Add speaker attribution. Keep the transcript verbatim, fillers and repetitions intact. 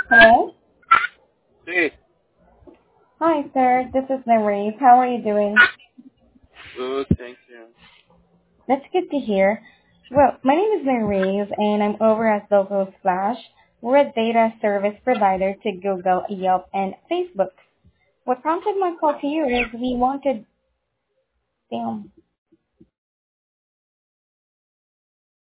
Speaker 1: Hello?
Speaker 2: Hey,
Speaker 1: Hi, sir. This is Marie. How are you doing?
Speaker 2: good, thank you.
Speaker 1: That's good to hear. Well, my name is Marie, and I'm over at Local Splash. We're a data service provider to Google, Yelp, and Facebook. What prompted my call to you is we wanted, damn.